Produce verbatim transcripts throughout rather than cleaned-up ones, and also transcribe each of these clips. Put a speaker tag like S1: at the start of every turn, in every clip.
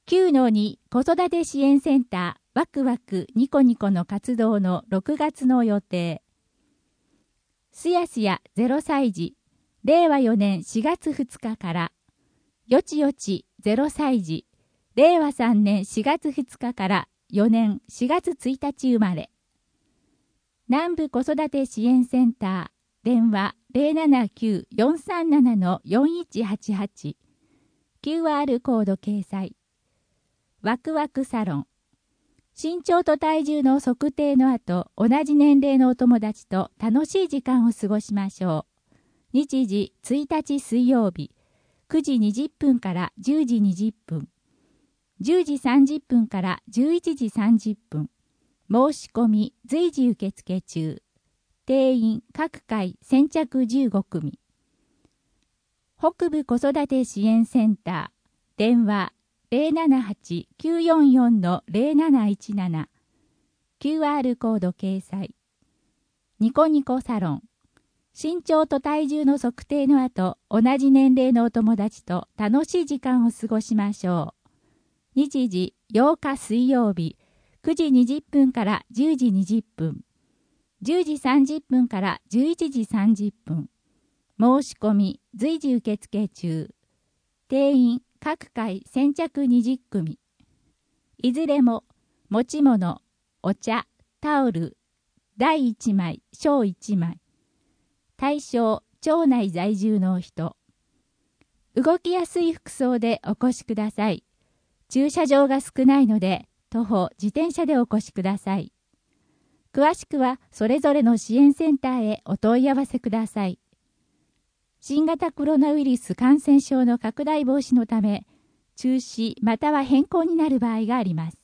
S1: きゅうのに 子育て支援センターワクワクニコニコの活動のろくがつの予定。すやすやゼロさい児、れいわよねんしがつふつかから、よちよちゼロさい児、れいわさんねんしがつふつかからよねんしがつついたち生まれ。南部子育て支援センター、電話 ゼロななきゅう よんさんなな よんいちはちはち、キューアール コード掲載。ワクワクサロン。身長と体重の測定の後、同じ年齢のお友達と楽しい時間を過ごしましょう。日時ついたち水曜日、くじにじゅっぷんからじゅうじにじゅっぷん、じゅうじさんじゅっぷんからじゅういちじさんじゅっぷん。申し込み随時受付中。定員各回先着じゅうごくみ。北部子育て支援センター、電話 ゼロななはち きゅうよんよん ゼロなないちなな、キューアール コード掲載。ニコニコサロン。身長と体重の測定の後、同じ年齢のお友達と楽しい時間を過ごしましょう。日時ようか水曜日、くじにじゅっぷんからじゅうじにじゅっぷん、じゅうじさんじゅっぷんからじゅういちじさんじゅっぷん。申し込み随時受付中。定員各回先着にじゅっくみ。いずれも持ち物、お茶、タオル、大いちまい、小いちまい。対象、町内在住の人。動きやすい服装でお越しください。駐車場が少ないので、徒歩、自転車でお越しください。詳しくはそれぞれの支援センターへお問い合わせください。新型コロナウイルス感染症の拡大防止のため、中止または変更になる場合があります。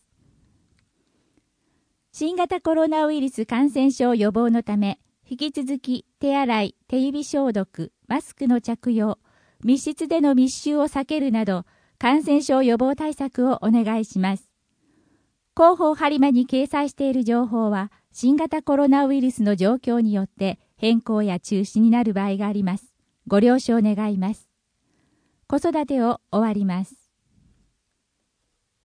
S1: 新型コロナウイルス感染症予防のため、引き続き手洗い、手指消毒、マスクの着用、密室での密集を避けるなど、感染症予防対策をお願いします。広報播磨に掲載している情報は、新型コロナウイルスの状況によって変更や中止になる場合があります。ご了承願います。子育てを終わります。